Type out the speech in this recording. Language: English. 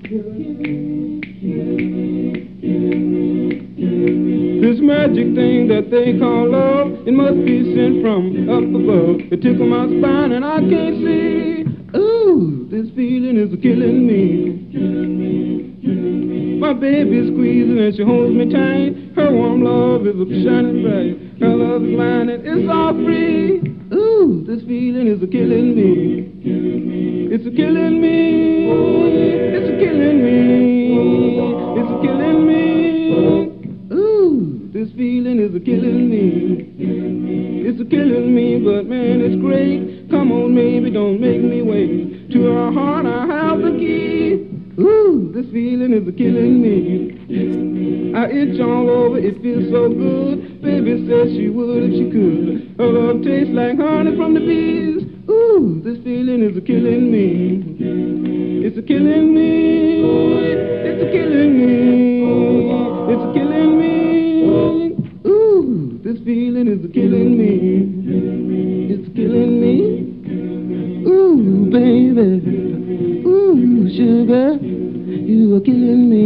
This magic thing that they call love, it must be sent from up above. It tickles my spine and I can't see. Ooh, this feeling is killing me. My baby's squeezing and she holds me tight. Her warm love is shining bright. Her love is mine and it's all free. Ooh, this feeling is killing me. It's killing me. It's killing me. It's killing me. Ooh, this feeling is killing me. It's killing me, but man, it's great. Come on, baby, don't make me wait. To her heart, I have the key. Ooh, this feeling is killing me. I itch all over, it feels so good. Baby said she would if she could. Her love tastes like honey from the bees. Ooh, this feeling is killing me. It's killing me. It's killing me. It's killing me. Ooh, this feeling is killing me. It's killing me. Ooh, baby. Ooh, sugar, you are killing me.